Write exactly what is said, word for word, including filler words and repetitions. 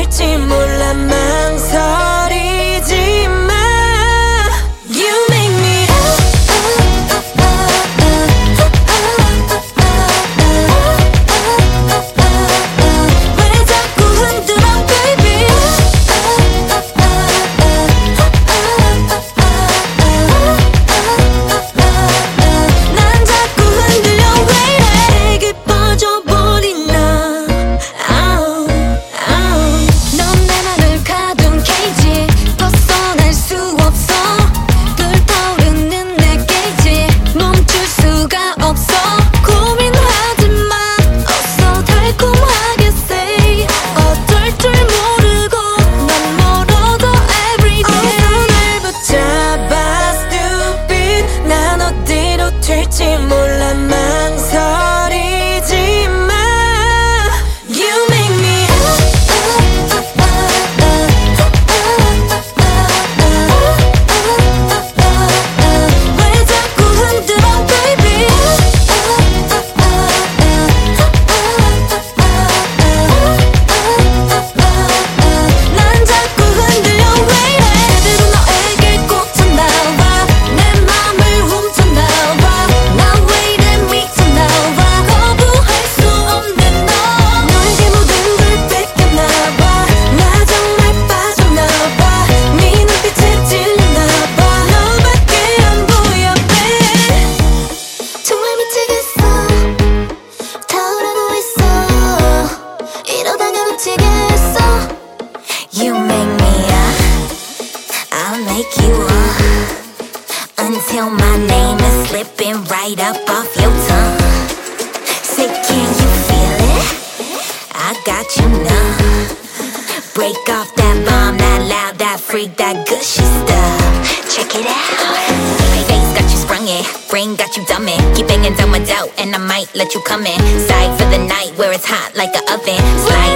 될지 몰라 망설이지 마. You make me 왜 자꾸 흔들어 baby. 난 자꾸 흔들려 왜 이래. 내게 빠져버린 나. 넌 내 맘을 가둔 케이지. 벗어날 수 없어. 불타오르는 내 게이지. 멈출 수가 없어. 고민하지 마. 어서 달콤하게 say. 어쩔 줄 모르고 난 멀어도 everyday. 손을 붙잡아 stupid. 난 어디로 튈지 몰라 망설이지 마. You make me 왜 자꾸 흔들어 baby. 난 자꾸 흔들려 왜 이래. 제대로 너에게 꽂혔나봐. 내 맘을 훔쳤나봐. 나 왜 이래 미쳤나봐. 거부할 수 없는 너. 너에게 모든 걸 뺏겼나봐. 나 정말 빠졌나봐. 네 눈빛에 찔렸나봐. 너밖에 안 보여 babe. 정말 미치겠어. 타오르고 있어. 이러다가 놓치겠어. You make me up, I'll make you up, until my name is slipping right up off your tongue. Say can you feel it? I got you now. Break off that bomb, that loud, that freak, that gushy stuff. Check it out. My face got you sprung it, brain got you dumb it. Keep banging down my doubt and I might let you come in. Side for the night where it's hot like an oven. Slide